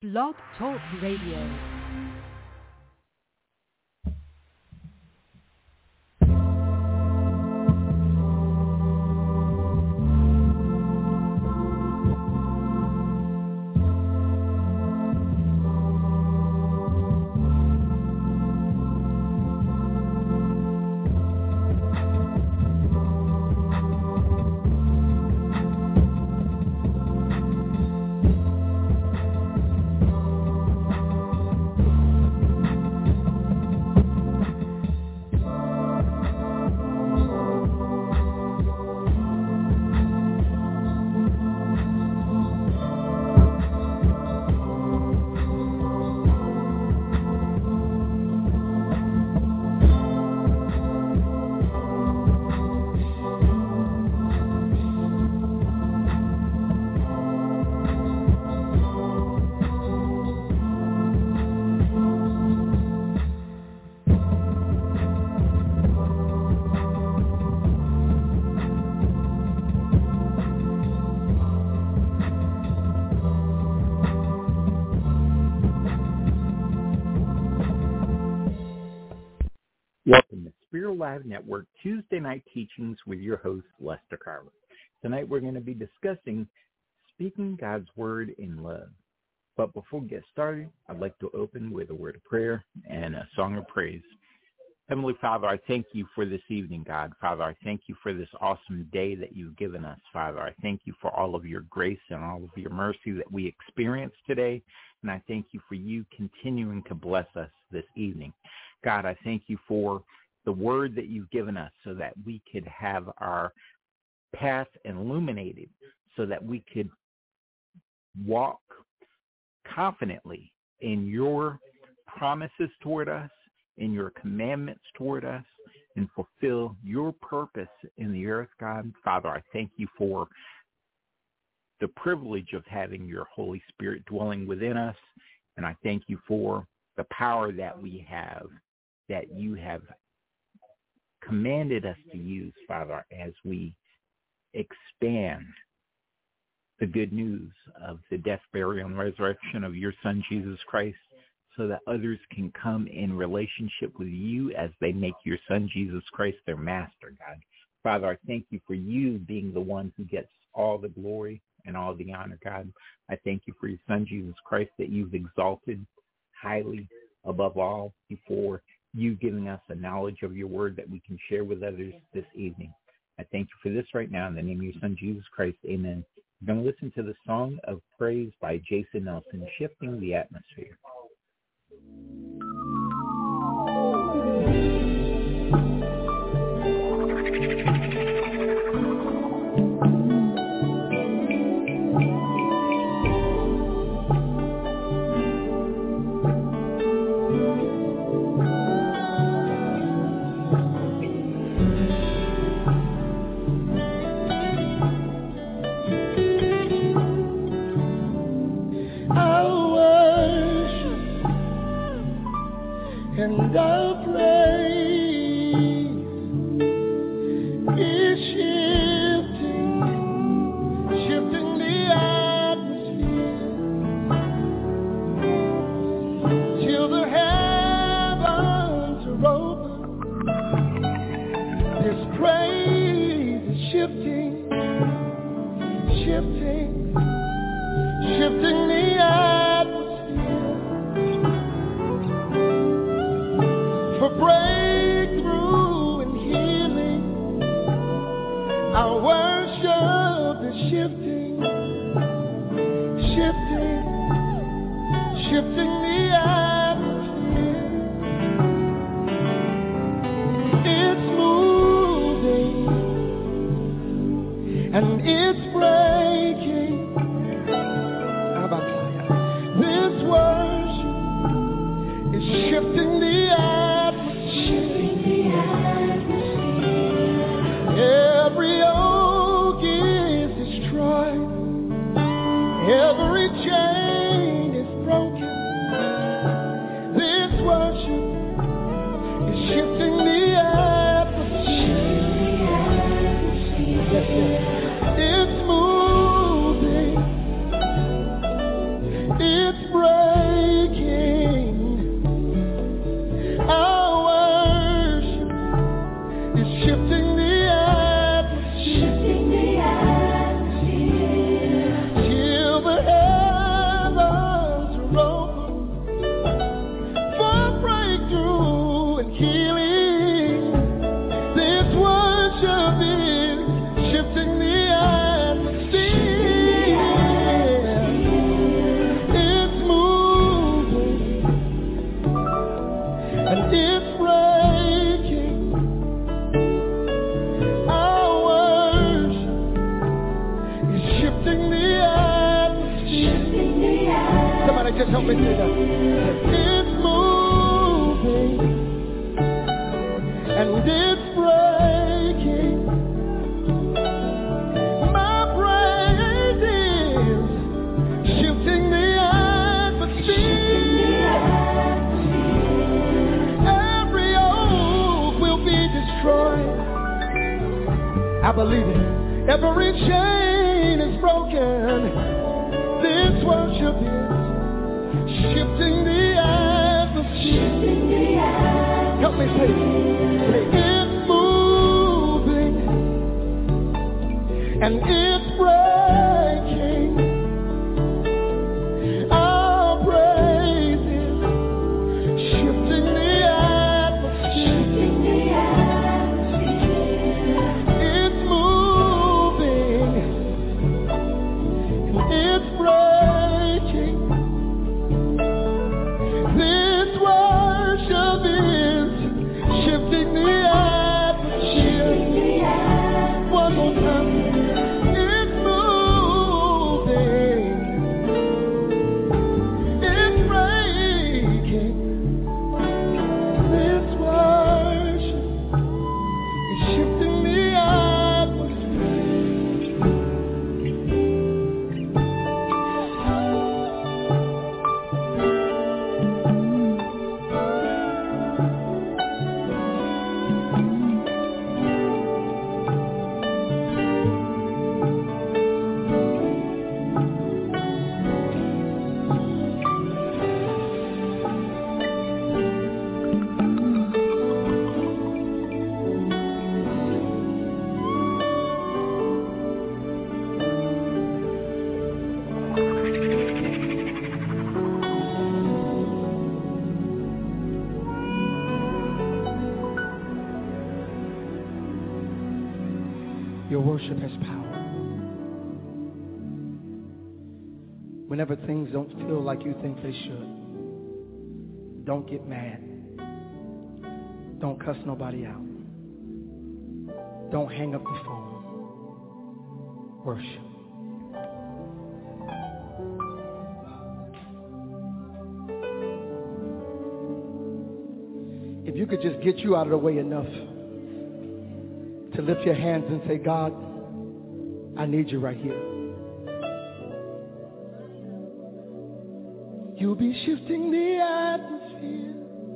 Blog Talk Radio. Welcome to Spirit Live Network Tuesday Night Teachings with your host, Lester Carver. Tonight we're going to be discussing speaking God's Word in love. But before we get started, I'd like to open with a word of prayer and a song of praise. Heavenly Father, I thank you for this evening, God. Father, I thank you for this awesome day that you've given us, Father. I thank you for all of your grace and all of your mercy that we experienced today. And I thank you for you continuing to bless us this evening. God, I thank you for the word that you've given us so that we could have our path illuminated, so that we could walk confidently in your promises toward us, in your commandments toward us, and fulfill your purpose in the earth, God. Father, I thank you for the privilege of having your Holy Spirit dwelling within us, and I thank you for the power that we have, that you have commanded us to use, Father, as we expand the good news of the death, burial, and resurrection of your Son, Jesus Christ, so that others can come in relationship with you as they make your Son, Jesus Christ, their master, God. Father, I thank you for you being the one who gets all the glory and all the honor, God. I thank you for your Son, Jesus Christ, that you've exalted highly above all before you giving us a knowledge of your word that we can share with others this evening. I thank you for this right now in the name of your Son, Jesus Christ. Amen. We're going to listen to the Song of Praise by Jason Nelson, Shifting the Atmosphere. And our praise is shifting the atmosphere till the heavens are open. This praise is shifting the atmosphere for breakthrough and healing. Our worship is shifting the atmosphere. It's moving and it's breaking. This worship is shifting the atmosphere. Every yoke is destroyed. Every chain is broken. breaking. Our worship is shifting the atmosphere. Till the heavens are open for breakthrough and healing. This worship is shifting the atmosphere. It's moving and it's breaking. Our worship is shifting the atmosphere. Somebody just help me say that. It's moving and it's breaking. My praise is shifting the atmosphere. Every oak will be destroyed. I believe it. Every chain is broken. This worship is shifting the atmosphere. Help me say it. It's moving and it's breaking. Our praise is shifting the atmosphere. It's moving and it's breaking. This worship is shifting the atmosphere. One more time. It's moving. It's breaking. This worship is shifting the atmosphere. Your worship has power. Whenever things don't feel like you think they should, don't get mad. Don't cuss nobody out. Don't hang up the phone. Worship. If you could just get you out of the way enough to lift your hands and say, God, I need you right here. You'll be shifting the atmosphere.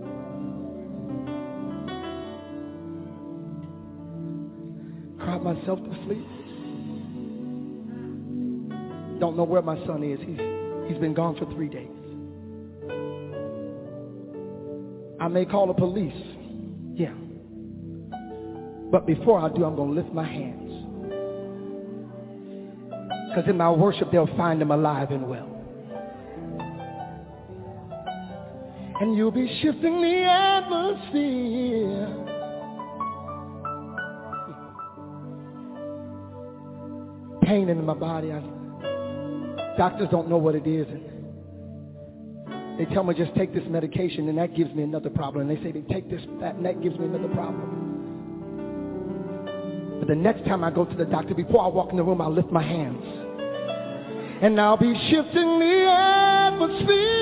Cried myself to sleep. Don't know where my son is. He's been gone for 3 days. I may call the police. Yeah. But before I do, I'm going to lift my hands. Because in my worship, they'll find him alive and well. And you'll be shifting the atmosphere. Pain in my body. Doctors don't know what it is. And they tell me just take this medication and that gives me another problem. And they say they take this, that, and that gives me another problem. But the next time I go to the doctor, before I walk in the room, I'll lift my hands. And I'll be shifting the atmosphere.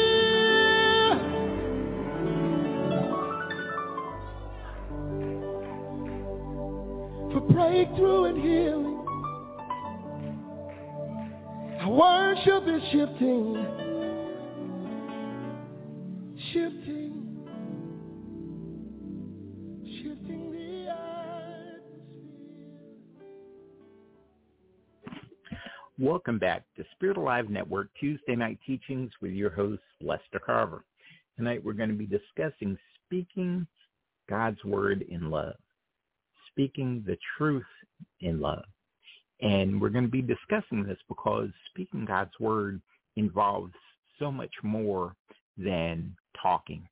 For breakthrough and healing. Our worship is shifting. Shifting the atmosphere. Welcome back to Spirit Alive Network Tuesday Night Teachings with your host, Lester Carver. Tonight we're going to be discussing speaking God's Word in love, speaking the truth in love. And we're going to be discussing this because speaking God's Word involves so much more than talking.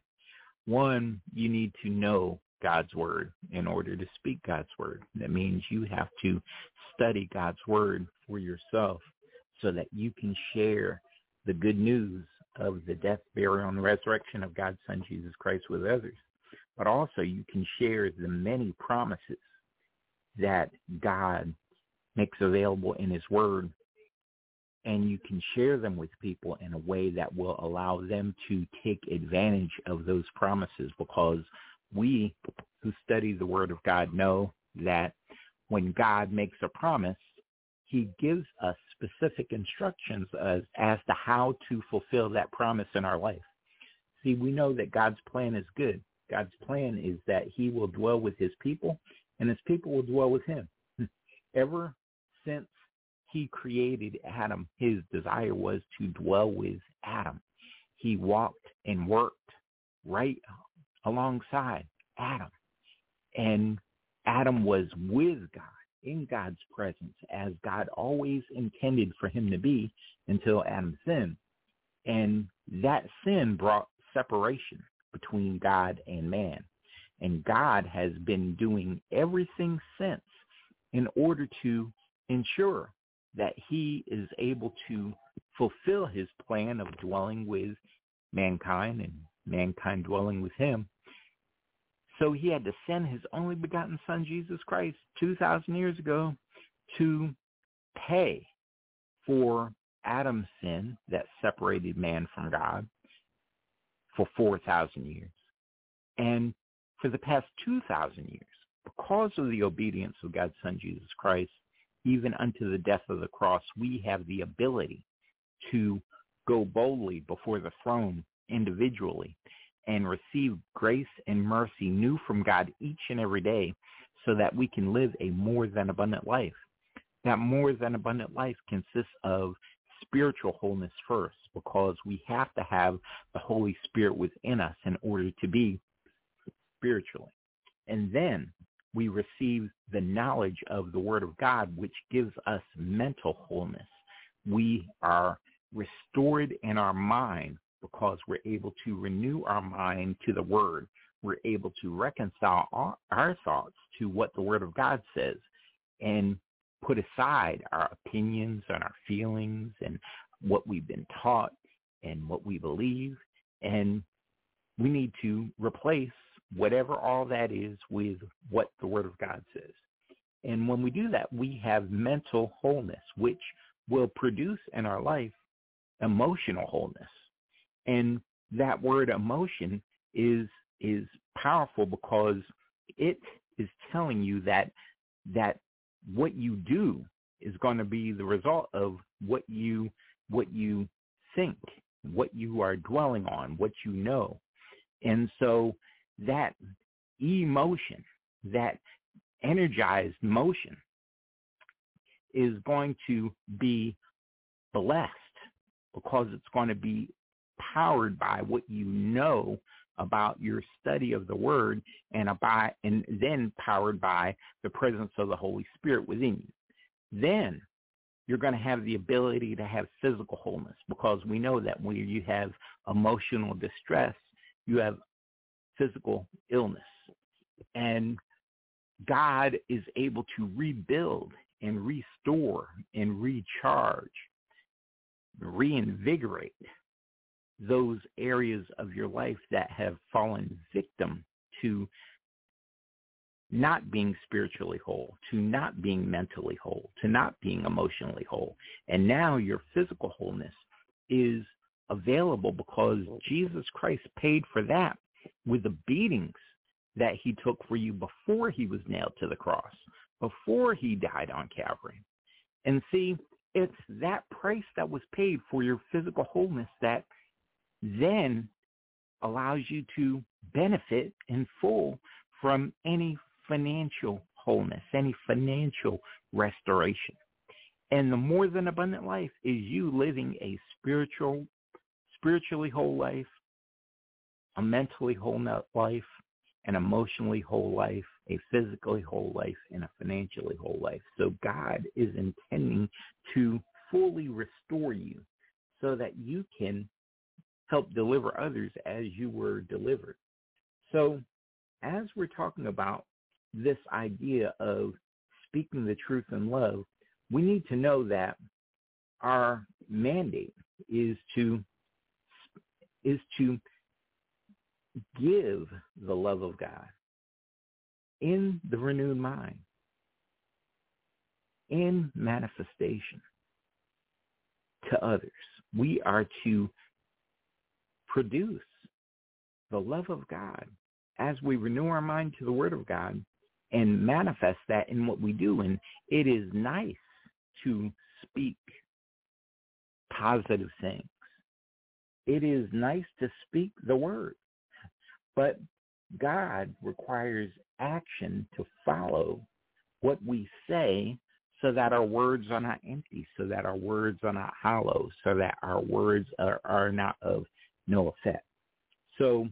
One, you need to know God's Word in order to speak God's Word. That means you have to study God's Word for yourself so that you can share the good news of the death, burial, and resurrection of God's Son, Jesus Christ, with others. But also you can share the many promises that God makes available in his Word, and you can share them with people in a way that will allow them to take advantage of those promises, because we who study the Word of God know that when God makes a promise, he gives us specific instructions as to how to fulfill that promise in our life. See, we know that God's plan is good. God's plan is that he will dwell with his people, and his people will dwell with him. Ever since he created Adam, his desire was to dwell with Adam. He walked and worked right alongside Adam. And Adam was with God, in God's presence, as God always intended for him to be until Adam sinned. And that sin brought separation between God and man. And God has been doing everything since in order to ensure that he is able to fulfill his plan of dwelling with mankind and mankind dwelling with him. So he had to send his only begotten Son, Jesus Christ, 2,000 years ago to pay for Adam's sin that separated man from God for 4,000 years. And for the past 2,000 years, because of the obedience of God's Son, Jesus Christ, even unto the death of the cross, we have the ability to go boldly before the throne individually and receive grace and mercy new from God each and every day, so that we can live a more than abundant life. That more than abundant life consists of spiritual wholeness first, because we have to have the Holy Spirit within us in order to be spiritually. And then we receive the knowledge of the Word of God, which gives us mental wholeness. We are restored in our mind because we're able to renew our mind to the Word. We're able to reconcile our thoughts to what the Word of God says and put aside our opinions and our feelings and what we've been taught and what we believe. And we need to replace whatever all that is with what the Word of God says. And when we do that, we have mental wholeness, which will produce in our life emotional wholeness. And that word emotion is powerful because it is telling you that what you do is going to be the result of what you think, what you are dwelling on, what you know. And so that emotion, that energized motion, is going to be blessed because it's going to be powered by what you know about your study of the Word, and then powered by the presence of the Holy Spirit within you. Then you're going to have the ability to have physical wholeness, because we know that when you have emotional distress, you have physical illness. And God is able to rebuild and restore and recharge, reinvigorate those areas of your life that have fallen victim to not being spiritually whole, to not being mentally whole, to not being emotionally whole. And now your physical wholeness is available because Jesus Christ paid for that with the beatings that he took for you before he was nailed to the cross, before he died on Calvary. And see, it's that price that was paid for your physical wholeness that then allows you to benefit in full from any financial wholeness, any financial restoration. And the more than abundant life is you living a spiritually whole life, a mentally whole life, an emotionally whole life, a physically whole life, and a financially whole life. So God is intending to fully restore you so that you can help deliver others as you were delivered. So as we're talking about this idea of speaking the truth in love, we need to know that our mandate is to give the love of God in the renewed mind, in manifestation to others. We are to produce the love of God as we renew our mind to the Word of God and manifest that in what we do. And it is nice to speak positive things. It is nice to speak the Word. But God requires action to follow what we say so that our words are not empty, so that our words are not hollow, so that our words are not of no effect. So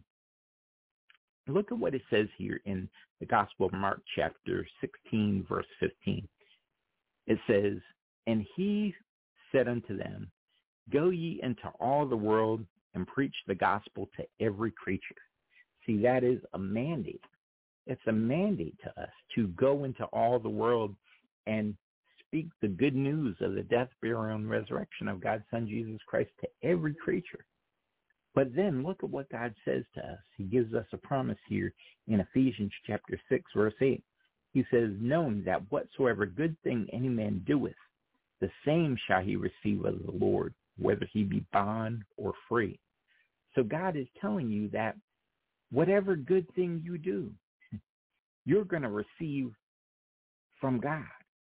look at what it says here in the Gospel of Mark chapter 16, verse 15. It says, "And he said unto them, Go ye into all the world and preach the gospel to every creature." See, that is a mandate. It's a mandate to us to go into all the world and speak the good news of the death, burial, and resurrection of God's Son, Jesus Christ, to every creature. But then look at what God says to us. He gives us a promise here in Ephesians chapter 6, verse 8. He says, "Knowing that whatsoever good thing any man doeth, the same shall he receive of the Lord, whether he be bond or free." So God is telling you that whatever good thing you do, you're going to receive from God.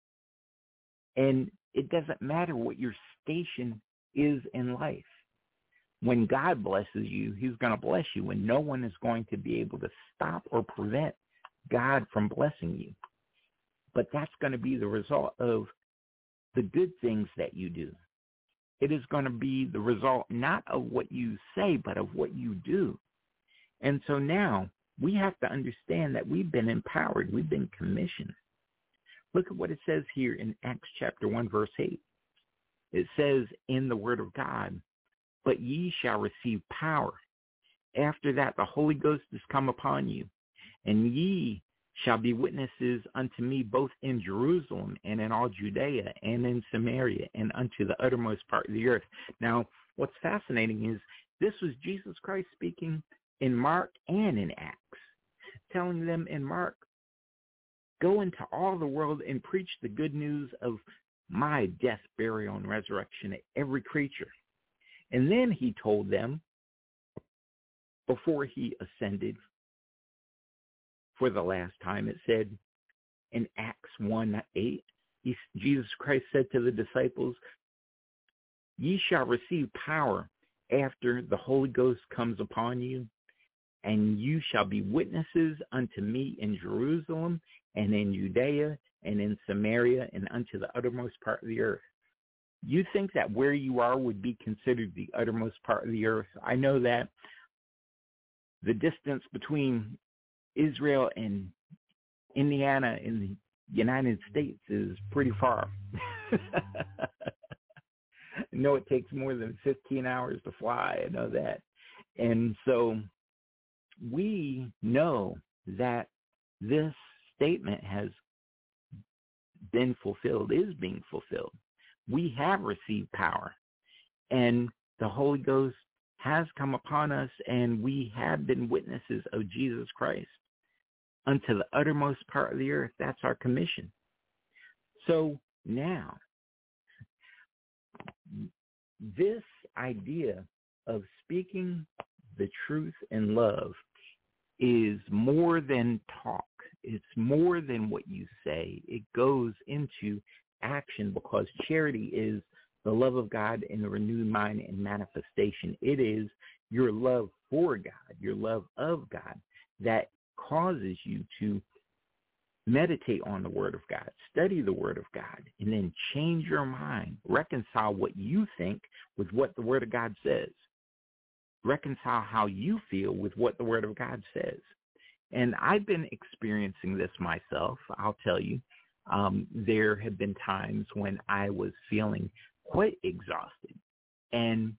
And it doesn't matter what your station is in life. When God blesses you, he's going to bless you, and no one is going to be able to stop or prevent God from blessing you. But that's going to be the result of the good things that you do. It is going to be the result not of what you say, but of what you do. And so now we have to understand that we've been empowered. We've been commissioned. Look at what it says here in Acts chapter 1, verse 8. It says in the word of God, "But ye shall receive power. After that the Holy Ghost is come upon you, and ye shall be witnesses unto me both in Jerusalem and in all Judea and in Samaria and unto the uttermost part of the earth." Now, what's fascinating is this was Jesus Christ speaking in Mark and in Acts, telling them in Mark, go into all the world and preach the good news of my death, burial, and resurrection to every creature. And then he told them, before he ascended for the last time, it said in Acts 1:8, Jesus Christ said to the disciples, "Ye shall receive power after the Holy Ghost comes upon you, and you shall be witnesses unto me in Jerusalem and in Judea and in Samaria and unto the uttermost part of the earth." You think that where you are would be considered the uttermost part of the earth? I know that the distance between Israel and Indiana in the United States is pretty far. I know it takes more than 15 hours to fly. I know that. And so we know that this statement has been fulfilled, is being fulfilled. We have received power, and the Holy Ghost has come upon us, and we have been witnesses of Jesus Christ unto the uttermost part of the earth. That's our commission. So now, this idea of speaking the truth in love is more than talk. It's more than what you say. It goes into action, because charity is the love of God in the renewed mind and manifestation. It is your love for God, your love of God, that causes you to meditate on the Word of God, study the Word of God, and then change your mind. Reconcile what you think with what the Word of God says. Reconcile how you feel with what the Word of God says. And I've been experiencing this myself. I'll tell you, there have been times when I was feeling quite exhausted. And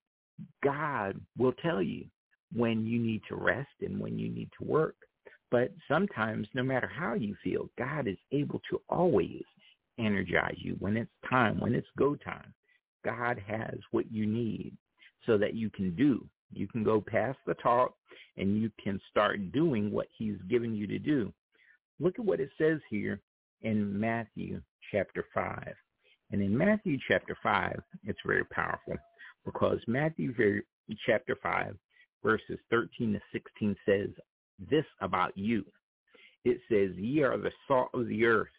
God will tell you when you need to rest and when you need to work. But sometimes, no matter how you feel, God is able to always energize you when it's time, when it's go time. God has what you need so that you can do. You can go past the talk and you can start doing what he's given you to do. Look at what it says here in Matthew chapter 5. And in Matthew chapter 5, it's very powerful because Matthew chapter 5, verses 13 to 16 says this about you. It says, ye are the salt of the earth.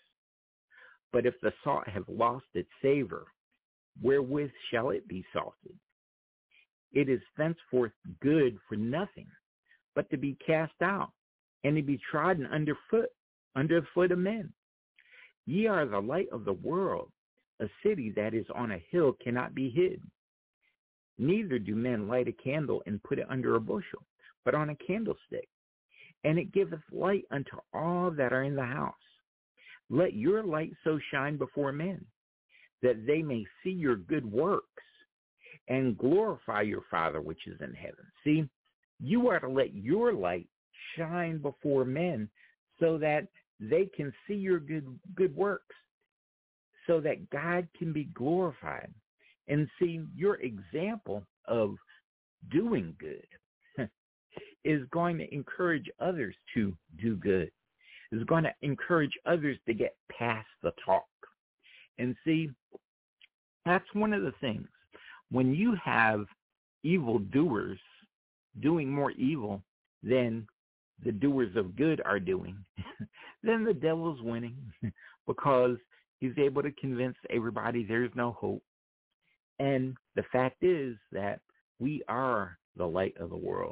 But if the salt have lost its savor, wherewith shall it be salted? It is thenceforth good for nothing, but to be cast out, and to be trodden under the foot of men. Ye are the light of the world. A city that is on a hill cannot be hid. Neither do men light a candle and put it under a bushel, but on a candlestick, and it giveth light unto all that are in the house. Let your light so shine before men, that they may see your good works and glorify your Father which is in heaven. See, you are to let your light shine before men so that they can see your good works, so that God can be glorified. And see, your example of doing good is going to encourage others to do good. Is going to encourage others to get past the talk. And see, that's one of the things. When you have evil doers doing more evil than the doers of good are doing, then the devil's winning because he's able to convince everybody there's no hope. And the fact is that we are the light of the world.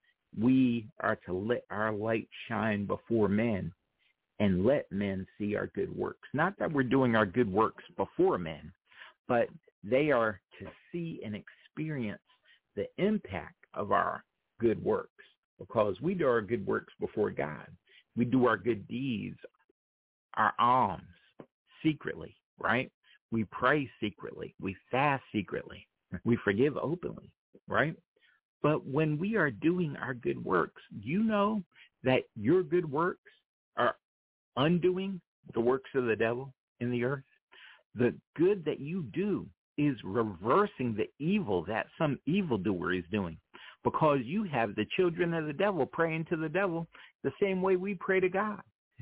We are to let our light shine before men and let men see our good works. Not that we're doing our good works before men, but they are to see and experience the impact of our good works, because we do our good works before God. We do our good deeds, our alms, secretly, right? We pray secretly. We fast secretly. We forgive openly, right? But when we are doing our good works, you know that your good works are undoing the works of the devil in the earth. The good that you do is reversing the evil that some evildoer is doing, because you have the children of the devil praying to the devil the same way we pray to God.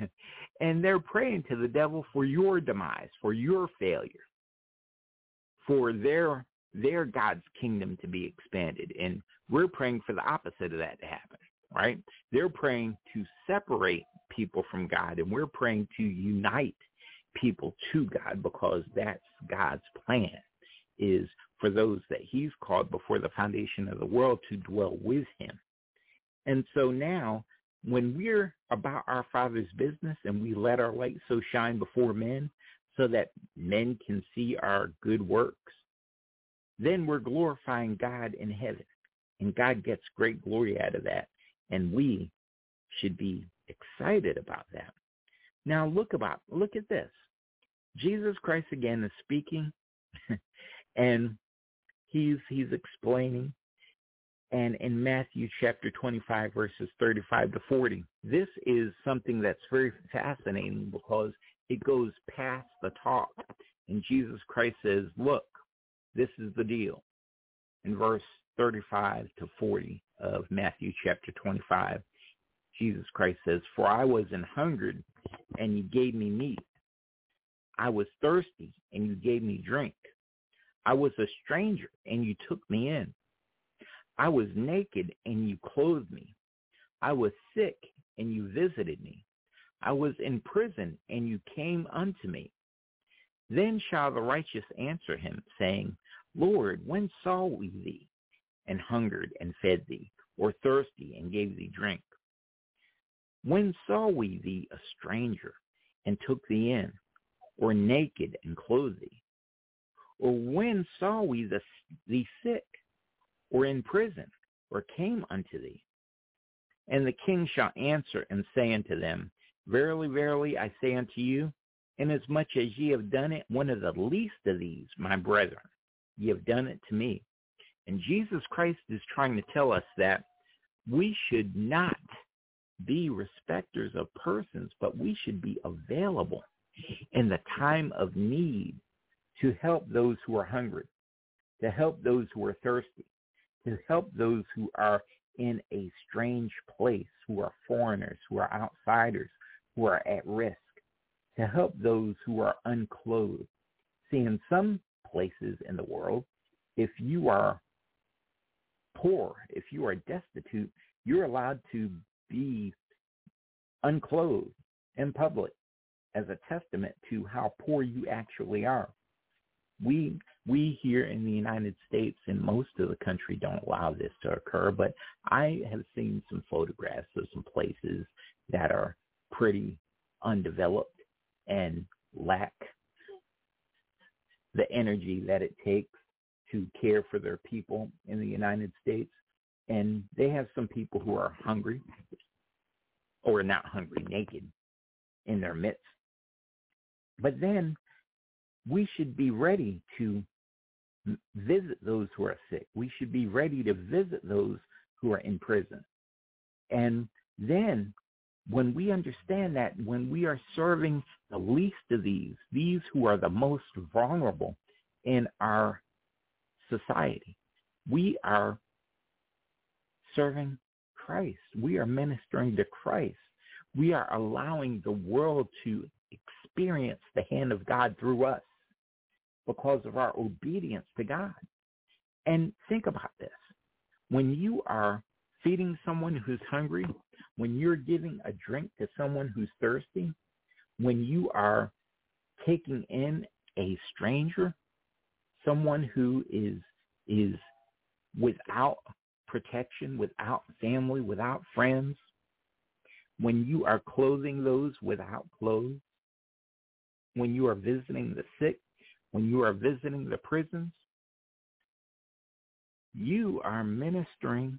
And they're praying to the devil for your demise, for your failure, for their God's kingdom to be expanded. And we're praying for the opposite of that to happen, right? They're praying to separate people from God, and we're praying to unite people to God, because that's God's plan, is for those that he's called before the foundation of the world to dwell with him. And so now, when we're about our Father's business and we let our light so shine before men so that men can see our good works, then we're glorifying God in heaven. And God gets great glory out of that. And we should be excited about that. Now look at this. Jesus Christ again is speaking and he's explaining. And in Matthew chapter 25, verses 35 to 40, this is something that's very fascinating because it goes past the talk. And Jesus Christ says, look, this is the deal. In verse 35 to 40 of Matthew chapter 25, Jesus Christ says, for I was an hungered, and you gave me meat. I was thirsty, and you gave me drink. I was a stranger, and you took me in. I was naked, and you clothed me. I was sick, and you visited me. I was in prison, and you came unto me. Then shall the righteous answer him, saying, Lord, when saw we thee, and hungered, and fed thee, or thirsty, and gave thee drink? When saw we thee a stranger, and took thee in? Or naked and clothed thee? Or when saw we thee sick, or in prison, or came unto thee? And the king shall answer and say unto them, Verily, verily, I say unto you, inasmuch as ye have done it one of the least of these, my brethren, ye have done it to me. And Jesus Christ is trying to tell us that we should not be respecters of persons, but we should be available in the time of need to help those who are hungry, to help those who are thirsty, to help those who are in a strange place, who are foreigners, who are outsiders, who are at risk, to help those who are unclothed. See, in some places in the world, if you are poor, if you are destitute, you're allowed to be unclothed in public as a testament to how poor you actually are. We here in the United States and most of the country don't allow this to occur, but I have seen some photographs of some places that are pretty undeveloped and lack the energy that it takes to care for their people in the United States. And they have some people who are hungry, or not hungry, naked in their midst. But then we should be ready to visit those who are sick. We should be ready to visit those who are in prison. And then when we understand that, when we are serving the least of these who are the most vulnerable in our society, we are serving Christ. We are ministering to Christ. We are allowing the world to experience the hand of God through us because of our obedience to God. And think about this. When you are feeding someone who's hungry, when you're giving a drink to someone who's thirsty, when you are taking in a stranger, someone who is without protection, without family, without friends, when you are clothing those without clothes, when you are visiting the sick, when you are visiting the prisons, you are ministering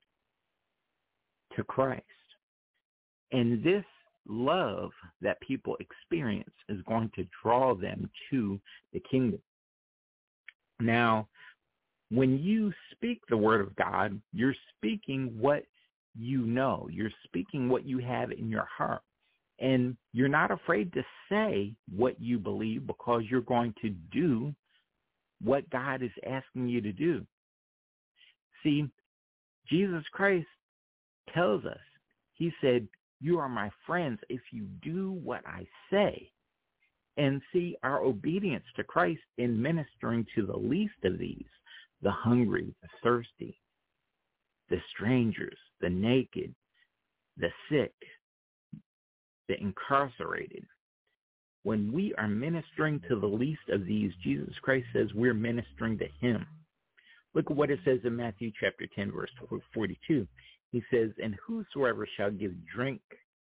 to Christ. And this love that people experience is going to draw them to the kingdom. Now, when you speak the word of God, you're speaking what you know. You're speaking what you have in your heart. And you're not afraid to say what you believe because you're going to do what God is asking you to do. See, Jesus Christ tells us, he said, you are my friends if you do what I say. And see, our obedience to Christ in ministering to the least of these, the hungry, the thirsty, the strangers, the naked, the sick, the incarcerated. When we are ministering to the least of these, Jesus Christ says we're ministering to him. Look at what it says in Matthew chapter 10, verse 42. He says, and whosoever shall give drink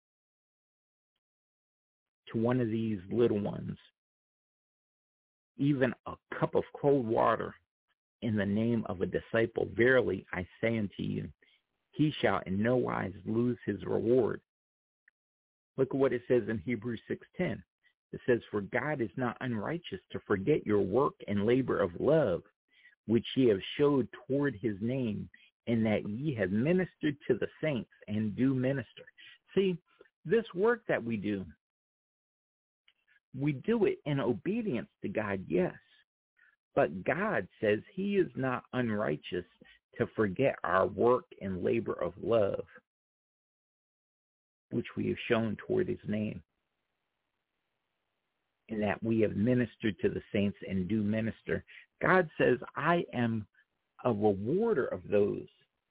to one of these little ones, even a cup of cold water in the name of a disciple, verily I say unto you, he shall in no wise lose his reward. Look at what it says in Hebrews 6:10. It says, for God is not unrighteous to forget your work and labor of love, which ye have showed toward his name, and that ye have ministered to the saints and do minister. See, this work that we do it in obedience to God, yes. But God says he is not unrighteous to forget our work and labor of love, which we have shown toward his name, and that we have ministered to the saints and do minister. God says, I am a rewarder of those.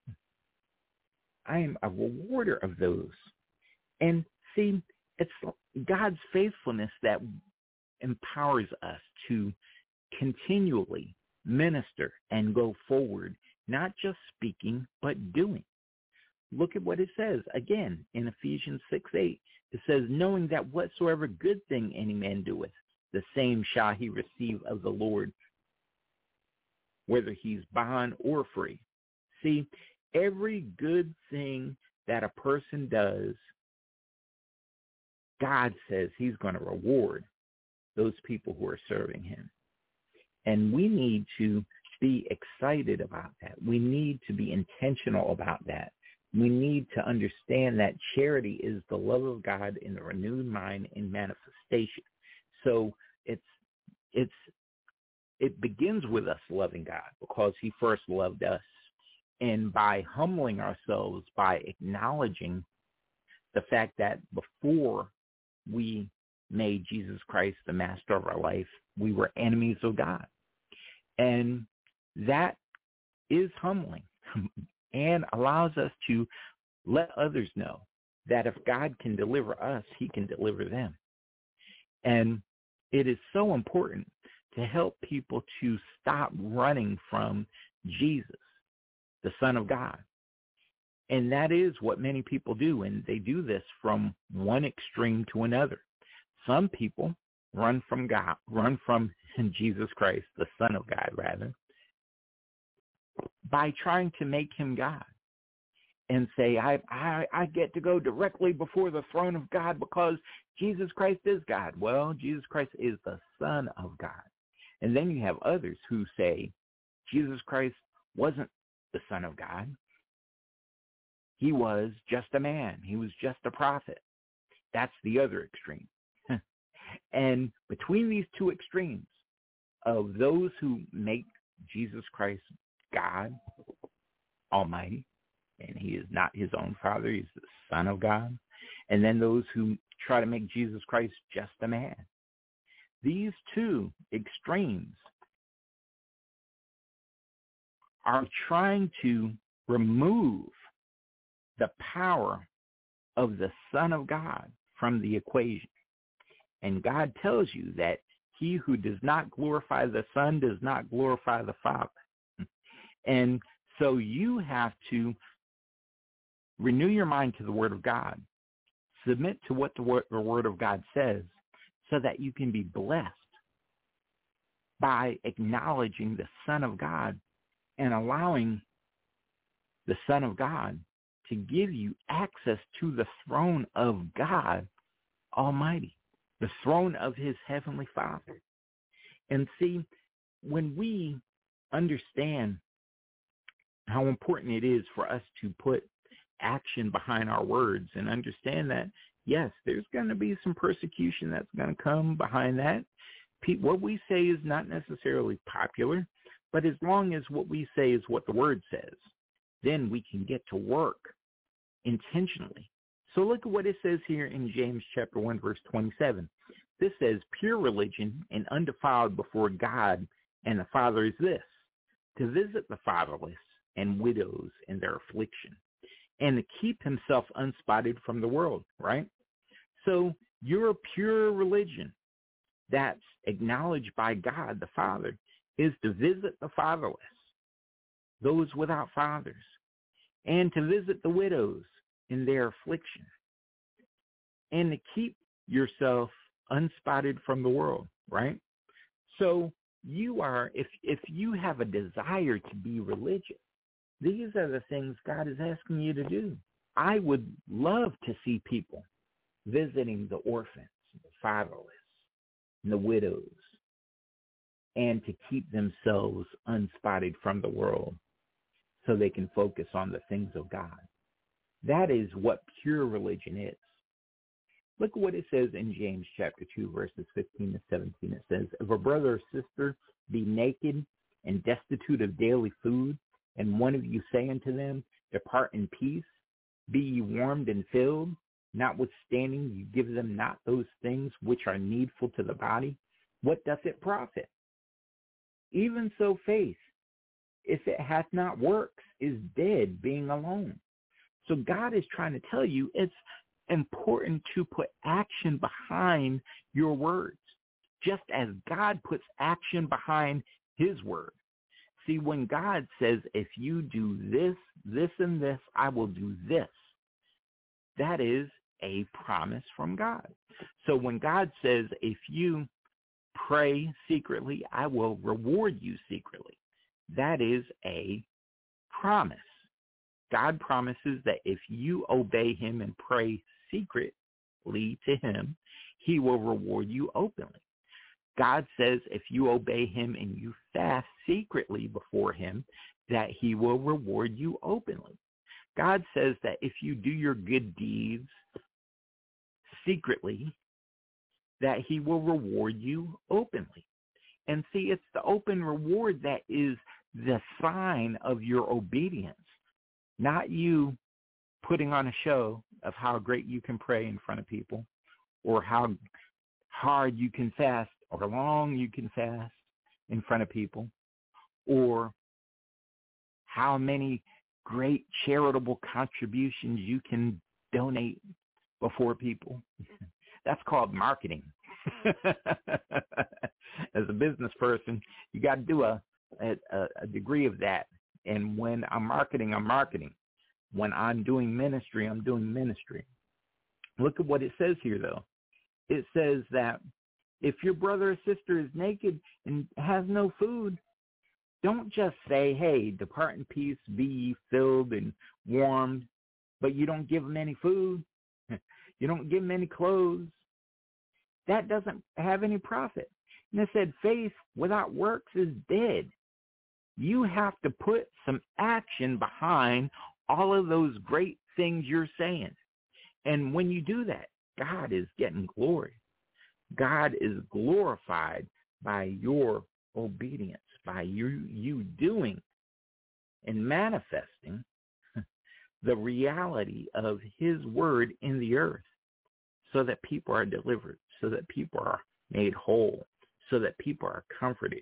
I am a rewarder of those. And see, it's God's faithfulness that empowers us to continually minister and go forward, not just speaking, but doing. look at what it says again in Ephesians 6:8. It says, knowing that whatsoever good thing any man doeth, the same shall he receive of the Lord, whether he's bond or free. See, every good thing that a person does, God says he's going to reward those people who are serving him. And we need to be excited about that. We need to be intentional about that. We need to understand that charity is the love of God in the renewed mind in manifestation. So it begins with us loving God because he first loved us. And by humbling ourselves, by acknowledging the fact that before we made Jesus Christ the master of our life, we were enemies of God. And that is humbling and allows us to let others know that if God can deliver us, he can deliver them. And it is so important to help people to stop running from Jesus, the Son of God. And that is what many people do, and they do this from one extreme to another. Some people run from God, run from Jesus Christ, the Son of God, rather, by trying to make him God and say, I get to go directly before the throne of God because Jesus Christ is God. Well, Jesus Christ is the Son of God. And then you have others who say Jesus Christ wasn't the Son of God. He was just a man. He was just a prophet. That's the other extreme. And between these two extremes of those who make Jesus Christ God Almighty, and he is not his own father, he's the Son of God, and then those who try to make Jesus Christ just a man. These two extremes are trying to remove the power of the Son of God from the equation. And God tells you that he who does not glorify the Son does not glorify the Father. And so you have to renew your mind to the Word of God, submit to what the Word of God says, so that you can be blessed by acknowledging the Son of God and allowing the Son of God to give you access to the throne of God Almighty, the throne of his heavenly Father. And see, when we understand how important it is for us to put action behind our words and understand that, yes, there's going to be some persecution that's going to come behind that. What we say is not necessarily popular, but as long as what we say is what the Word says, then we can get to work intentionally. So look at what it says here in James chapter 1, verse 27. This says, pure religion and undefiled before God and the Father is this, to visit the fatherless and widows in their affliction, and to keep himself unspotted from the world, right? So your pure religion that's acknowledged by God the Father is to visit the fatherless, those without fathers, and to visit the widows in their affliction, and to keep yourself unspotted from the world, right? So you are, if you have a desire to be religious, these are the things God is asking you to do. I would love to see people visiting the orphans, the fatherless, and the widows, and to keep themselves unspotted from the world so they can focus on the things of God. That is what pure religion is. Look at what it says in James chapter 2, verses 15 to 17. It says, if a brother or sister be naked and destitute of daily food, and one of you say unto them, depart in peace, be ye warmed and filled, notwithstanding you give them not those things which are needful to the body, what doth it profit? Even so faith, if it hath not works, is dead, being alone. So God is trying to tell you it's important to put action behind your words, just as God puts action behind his word. See, when God says, if you do this, this, and this, I will do this, that is a promise from God. So when God says, if you pray secretly, I will reward you secretly, that is a promise. God promises that if you obey him and pray secretly to him, he will reward you openly. God says if you obey him and you fast secretly before him, that he will reward you openly. God says that if you do your good deeds secretly, that he will reward you openly. And see, it's the open reward that is the sign of your obedience, not you putting on a show of how great you can pray in front of people, or how hard you can fast or long you can fast in front of people, or how many great charitable contributions you can donate before people. That's called marketing. As a business person, you got to do a degree of that. And when I'm marketing, I'm marketing. When I'm doing ministry, I'm doing ministry. Look at what it says here, though. It says that if your brother or sister is naked and has no food, don't just say, hey, depart in peace, be ye filled and warmed, but you don't give them any food. You don't give them any clothes. That doesn't have any profit. And it said faith without works is dead. You have to put some action behind all of those great things you're saying. And when you do that, God is getting glory. God is glorified by your obedience, by you doing and manifesting the reality of his word in the earth, so that people are delivered, so that people are made whole, so that people are comforted.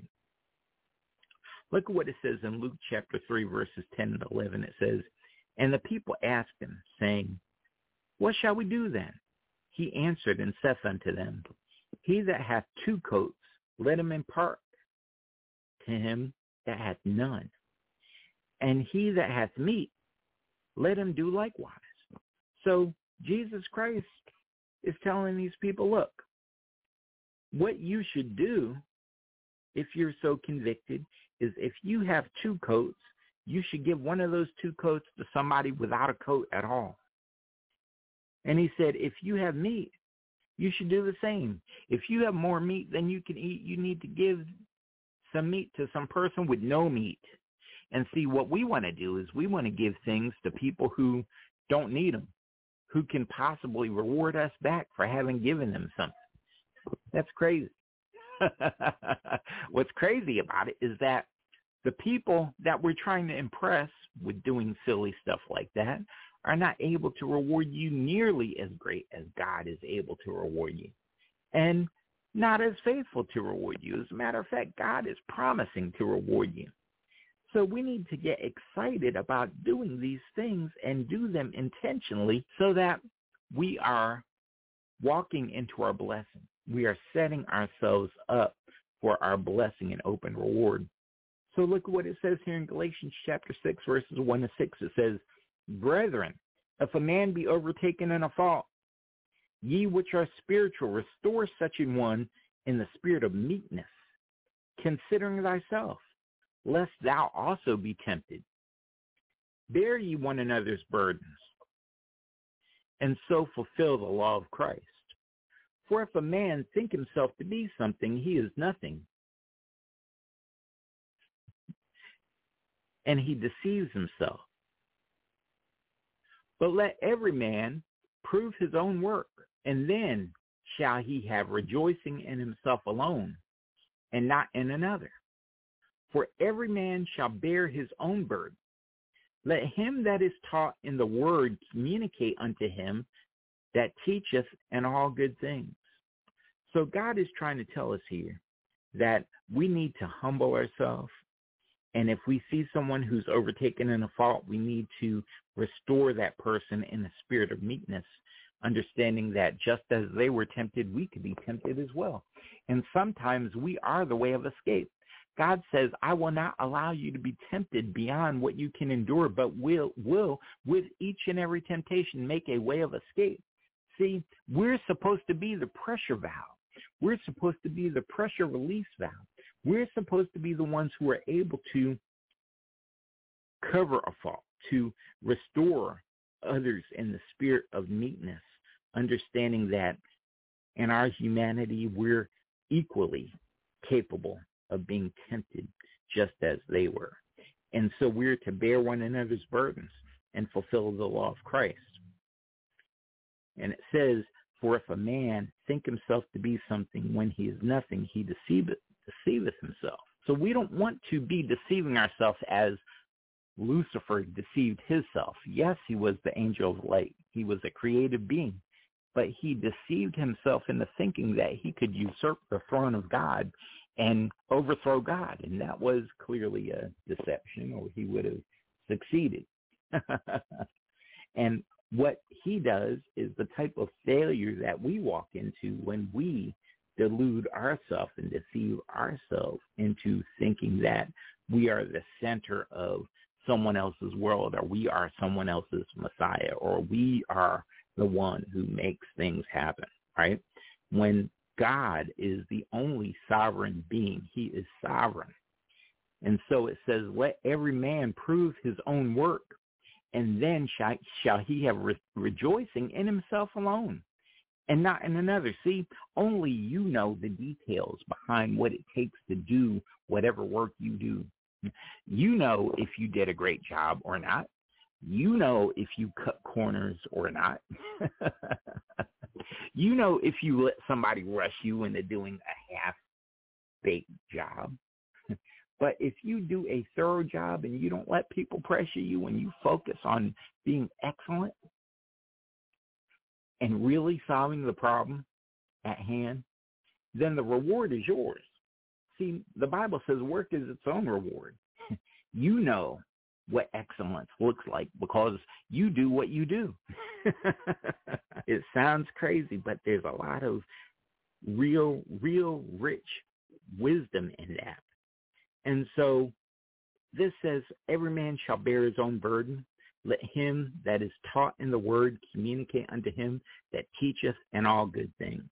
Look at what it says in Luke chapter 3, verses 10 and 11. It says, and the people asked him, saying, what shall we do then? He answered and saith unto them, he that hath 2 coats, let him impart to him that hath none. And he that hath meat, let him do likewise. So Jesus Christ is telling these people, look, what you should do, if you're so convicted, is if you have 2 coats, you should give one of those 2 coats to somebody without a coat at all. And he said, if you have meat, you should do the same. If you have more meat than you can eat, you need to give some meat to some person with no meat. And see, what we want to do is we want to give things to people who don't need them, who can possibly reward us back for having given them something. That's crazy. What's crazy about it is that the people that we're trying to impress with doing silly stuff like that are not able to reward you nearly as great as God is able to reward you, and not as faithful to reward you. As a matter of fact, God is promising to reward you. So we need to get excited about doing these things and do them intentionally, so that we are walking into our blessing. We are setting ourselves up for our blessing and open reward. So look at what it says here in Galatians chapter 6, verses 1 to 6. It says, brethren, if a man be overtaken in a fault, ye which are spiritual, restore such an one in the spirit of meekness, considering thyself, lest thou also be tempted. Bear ye one another's burdens, and so fulfill the law of Christ. For if a man think himself to be something, he is nothing, and he deceives himself. But let every man prove his own work, and then shall he have rejoicing in himself alone, and not in another. For every man shall bear his own burden. Let him that is taught in the word communicate unto him that teacheth in all good things. So God is trying to tell us here that we need to humble ourselves. And if we see someone who's overtaken in a fault, we need to restore that person in the spirit of meekness, understanding that just as they were tempted, we could be tempted as well. And sometimes we are the way of escape. God says, I will not allow you to be tempted beyond what you can endure, but will with each and every temptation make a way of escape. See, we're supposed to be the pressure valve. We're supposed to be the pressure release valve. We're supposed to be the ones who are able to cover a fault, to restore others in the spirit of meekness, understanding that in our humanity, we're equally capable of being tempted just as they were. And so we're to bear one another's burdens and fulfill the law of Christ. And it says, for if a man think himself to be something when he is nothing, he deceiveth himself. So we don't want to be deceiving ourselves as Lucifer deceived himself. Yes, he was the angel of light. He was a creative being. But he deceived himself into thinking that he could usurp the throne of God and overthrow God. And that was clearly a deception, or he would have succeeded. And what he does is the type of failure that we walk into when we delude ourselves and deceive ourselves into thinking that we are the center of someone else's world, or we are someone else's Messiah, or we are the one who makes things happen, right? When God is the only sovereign being, he is sovereign. And so it says, let every man prove his own work, and then shall he have rejoicing in himself alone and not in another. See, only you know the details behind what it takes to do whatever work you do. You know if you did a great job or not. You know if you cut corners or not. You know if you let somebody rush you into doing a half-baked job. But if you do a thorough job and you don't let people pressure you and you focus on being excellent and really solving the problem at hand, then the reward is yours. See, the Bible says work is its own reward. You know what excellence looks like because you do what you do. It sounds crazy, but there's a lot of real rich wisdom in that. And so this says, every man shall bear his own burden. Let him that is taught in the word communicate unto him that teacheth in all good things.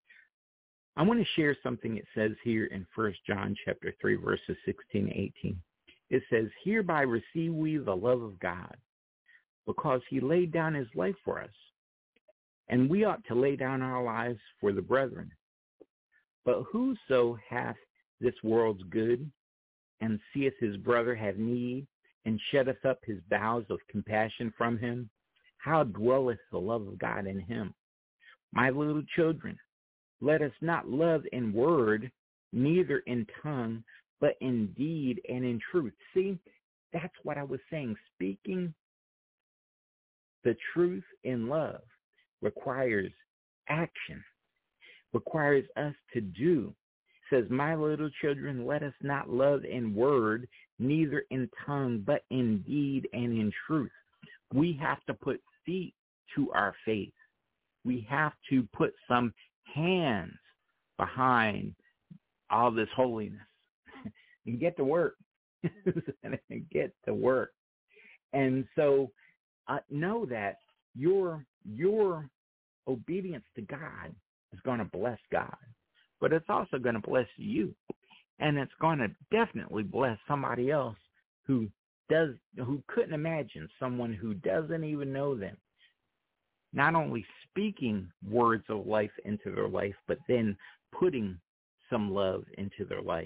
I want to share something it says here in 1 John chapter 3, verses 16 and 18. It says, hereby receive we the love of God, because he laid down his life for us. And we ought to lay down our lives for the brethren. But whoso hath this world's good, and seeth his brother have need, and shutteth up his bowels of compassion from him, how dwelleth the love of God in him? My little children, let us not love in word, neither in tongue, but in deed and in truth. See, that's what I was saying. Speaking the truth in love requires action, requires us to do. It says, my little children, let us not love in word, neither in tongue, but in deed and in truth. We have to put feet to our faith. We have to put some hands behind all this holiness and get to work. Get to work. And so know that your obedience to God is going to bless God, but it's also going to bless you, and it's going to definitely bless somebody else who couldn't imagine, someone who doesn't even know them, not only speaking words of life into their life, but then putting some love into their life.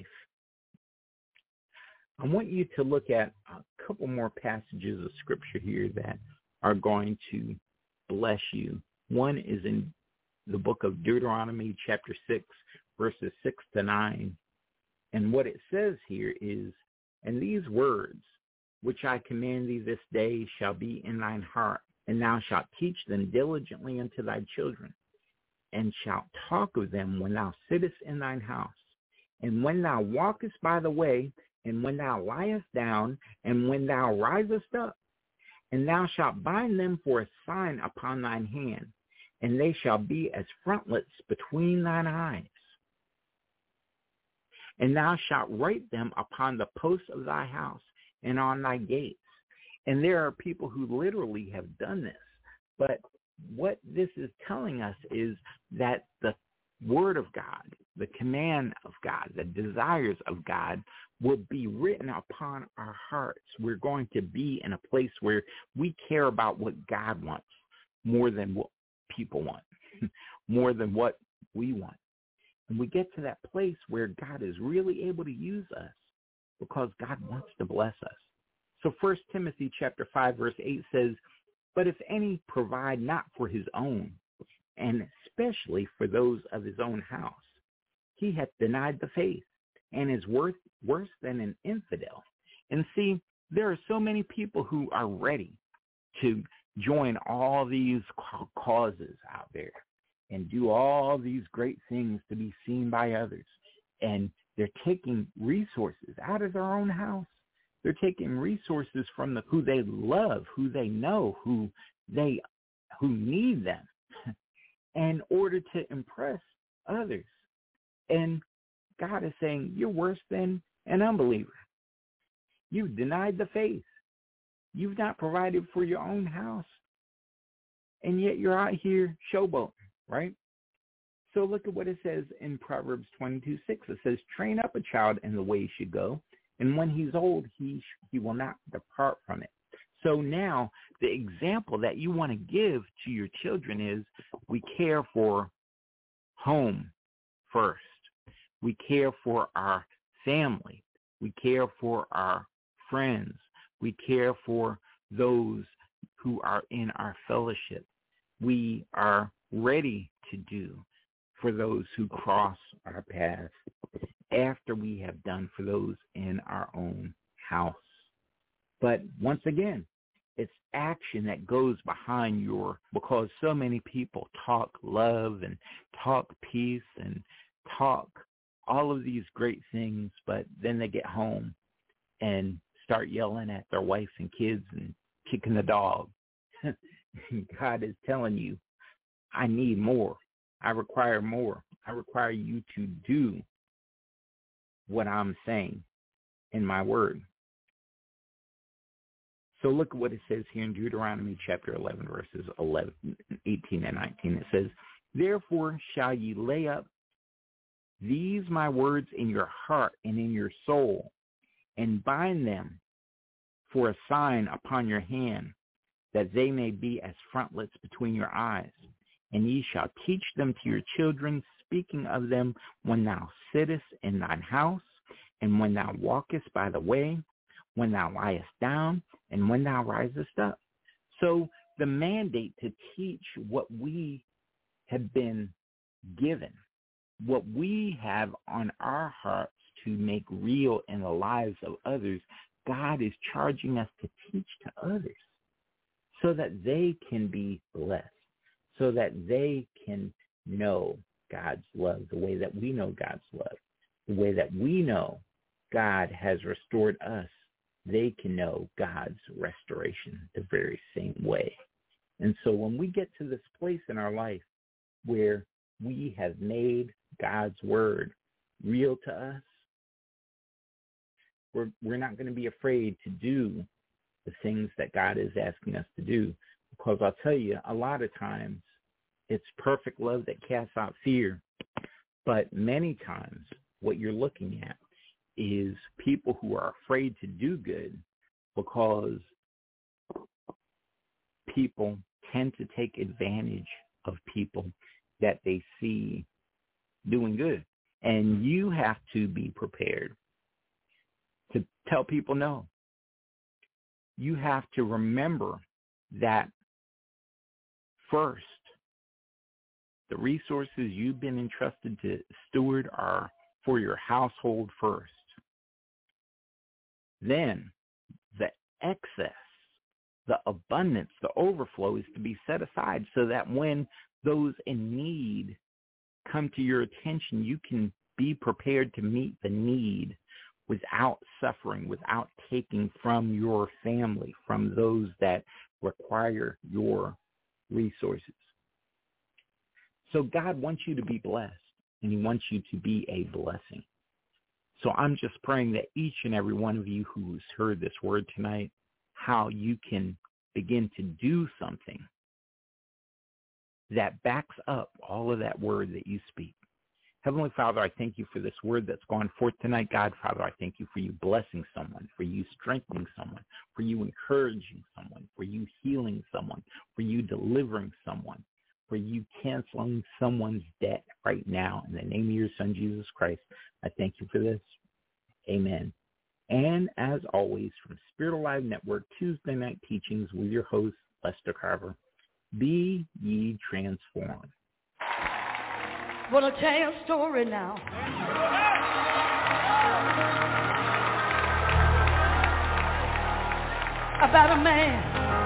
I want you to look at a couple more passages of scripture here that are going to bless you. One is in the book of Deuteronomy chapter 6, verses 6 to 9. And what it says here is, and these words which I command thee this day shall be in thine heart, and thou shalt teach them diligently unto thy children, and shalt talk of them when thou sittest in thine house, and when thou walkest by the way, and when thou liest down, and when thou risest up. And thou shalt bind them for a sign upon thine hand, and they shall be as frontlets between thine eyes. And thou shalt write them upon the posts of thy house and on thy gates. And there are people who literally have done this. But what this is telling us is that the word of God, the command of God, the desires of God will be written upon our hearts. We're going to be in a place where we care about what God wants more than what people want, more than what we want. And we get to that place where God is really able to use us because God wants to bless us. So 1 Timothy chapter 5, verse 8 says, but if any provide not for his own, and especially for those of his own house, he hath denied the faith and is worse than an infidel. And see, there are so many people who are ready to join all these causes out there and do all these great things to be seen by others. And they're taking resources out of their own house. They're taking resources from who they love, who they know, who need them in order to impress others. And God is saying, you're worse than an unbeliever. You've denied the faith. You've not provided for your own house. And yet you're out here showboating, right? So look at what it says in Proverbs 22:6. It says, train up a child in the way he should go, and when he's old, he will not depart from it. So now the example that you want to give to your children is we care for home first. We care for our family. We care for our friends. We care for those who are in our fellowship. We are ready to do for those who cross our path after we have done for those in our own house. But once again, it's action that goes behind because so many people talk love and talk peace and talk all of these great things, but then they get home and start yelling at their wife and kids and kicking the dog. God is telling you, I need more. I require more. I require you to do what I'm saying in my word. So look at what it says here in Deuteronomy chapter 11, verses 18 and 19. It says, therefore shall ye lay up these my words in your heart and in your soul, and bind them for a sign upon your hand, that they may be as frontlets between your eyes. And ye shall teach them to your children, speaking of them when thou sittest in thine house, and when thou walkest by the way, when thou liest down, and when thou risest up. So the mandate to teach what we have been given, what we have on our hearts to make real in the lives of others, God is charging us to teach to others so that they can be blessed, so that they can know God's love the way that we know God's love, the way that we know God has restored us. They can know God's restoration the very same way. And so when we get to this place in our life where we have made God's word real to us, we're not going to be afraid to do the things that God is asking us to do. Because I'll tell you, a lot of times it's perfect love that casts out fear. But many times what you're looking at is people who are afraid to do good because people tend to take advantage of people that they see doing good. And you have to be prepared to tell people no. You have to remember that first, the resources you've been entrusted to steward are for your household first. Then the excess, the abundance, the overflow is to be set aside so that when those in need come to your attention, you can be prepared to meet the need without suffering, without taking from your family, from those that require your resources. So God wants you to be blessed, and he wants you to be a blessing. So I'm just praying that each and every one of you who's heard this word tonight, how you can begin to do something that backs up all of that word that you speak. Heavenly Father, I thank you for this word that's gone forth tonight. God, Father, I thank you for you blessing someone, for you strengthening someone, for you encouraging someone, for you healing someone, for you delivering someone, for you canceling someone's debt right now. In the name of your Son, Jesus Christ, I thank you for this. Amen. And as always, from Spirit Alive Network, Tuesday Night Teachings with your host, Lester Carver, be ye transformed. I want to tell you a story now. About a man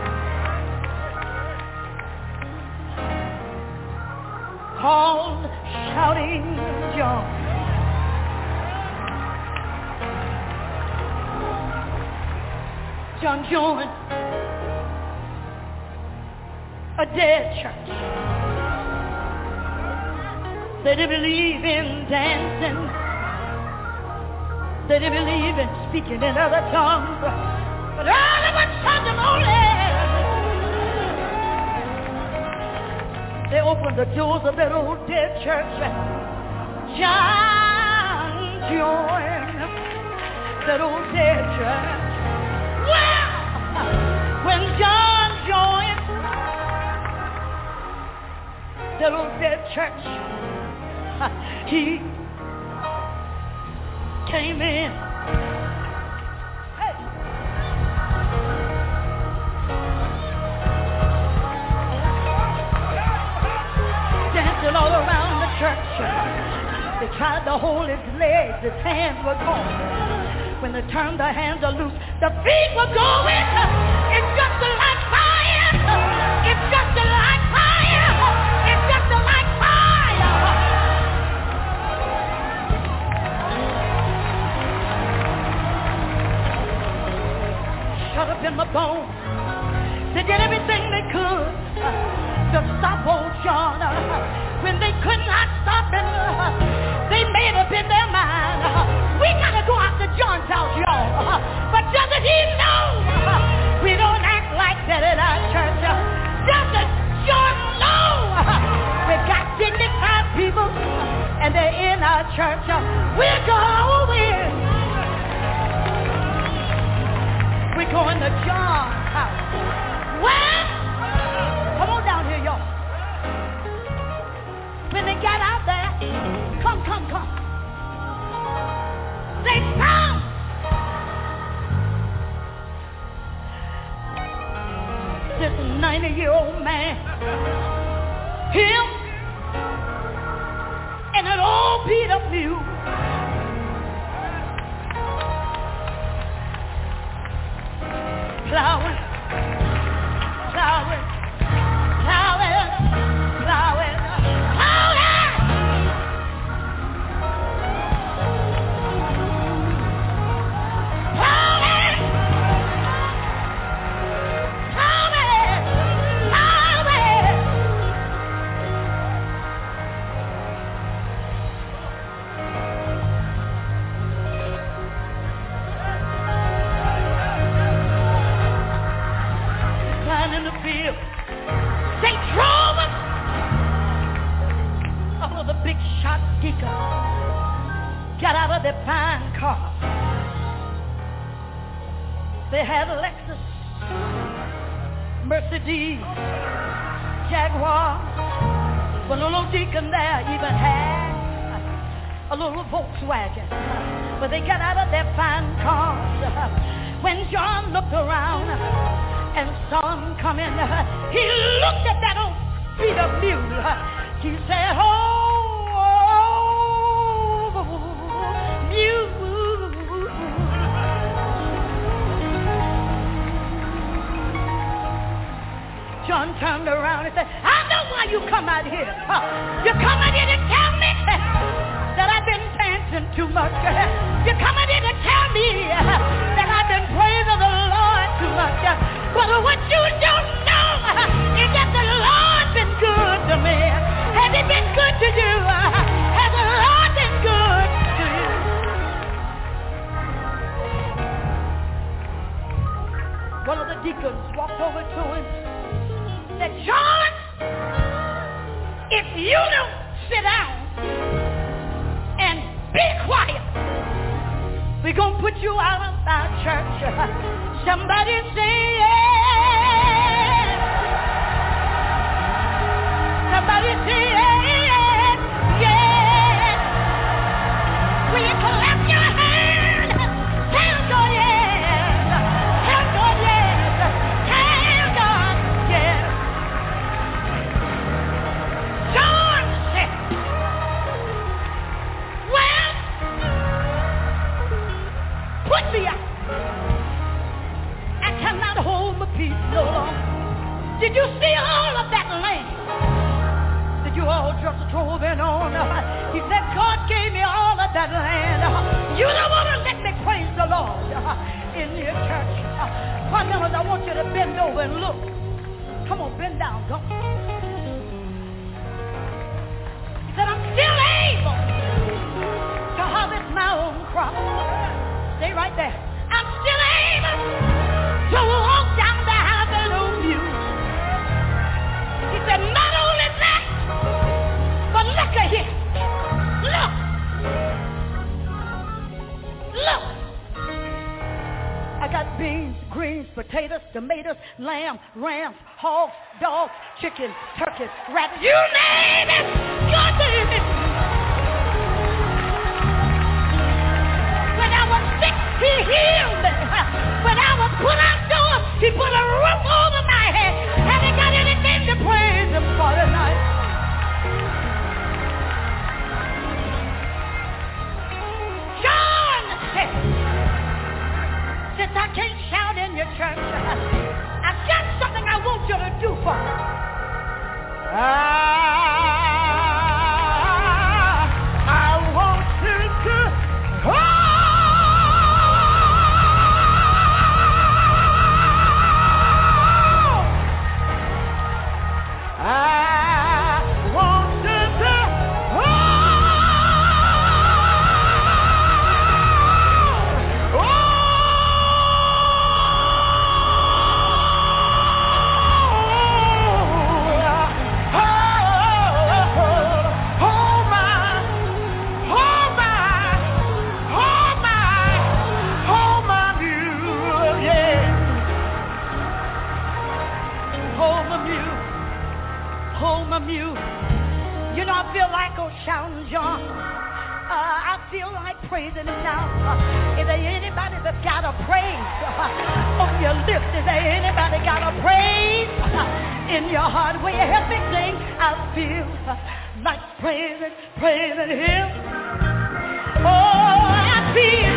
called Shouting John. John joined a dead church. They didn't believe in dancing. They didn't believe in speaking in other tongues. But early one Sunday morning, they opened the doors of that old dead church. John joined that old dead church. Well, when John joined that old dead church, he came in. Hey. Dancing all around the church. They tried to hold his legs. His hands were gone. When they turned their hands loose, the feet were going. It's just like fire. It's just like fire. It's just like fire. Shut up in my bones. They did everything they could to stop old John. When they could not stop him, they made up in their mind, we gotta go out to John's house, y'all. But doesn't he know we don't act like that in our church? Doesn't John know we got dignified people and they're in our church? We're going. We're going to John's house. Well, come on down here, y'all. When they got out there, come. They found this 90-year-old man, him and an old beat-up mule. Plowing. Got out of their fine car. They had a Lexus, Mercedes, Jaguar. But little Deacon there even had a little Volkswagen. But they got out of their fine cars. When John looked around and saw him coming, he looked at that old beat-up mule. He said, "Oh, John turned around and said, I know why you come out here. You come out here to tell me that I've been dancing too much. You come out here to tell me that I've been praising the Lord too much. But what you don't know is that the Lord's been good to me. Has he been good to you? Has the Lord been good to you? you don't sit down and be quiet, we're going to put you out of our church. Somebody say yes. Somebody say yes. Yes. Will you clap your hands? Tell God yes. Tell God yes. Tell God yes. John said, well, put me out. I cannot hold my peace no longer. Did you see all of that land? Did you all just drove in on? He said, God gave me all of that land. You don't want to let me praise the Lord in your church. For members, I want you to bend over and look. Come on, bend down. Go. He said, I'm still able to harvest my own crop. Stay right there. I'm still able to walk down the avenue. He said, not only that, but look at here. Look. Look. I got beans, greens, potatoes, tomatoes, lamb, rams, hogs, dogs, chickens, turkeys, rabbits. You name it. God name it. When I was sick, he healed me. When I was put outdoors, he put a roof over my head. Have you got anything to praise him for tonight? John said, since I can't shout in your church, I've got something I want you to do for me. I want you to shouting John. I feel like praising him now. Is there anybody that's got a praise on your lips? Is there anybody got a praise in your heart? Will you help me sing? I feel like praising him. Oh, I feel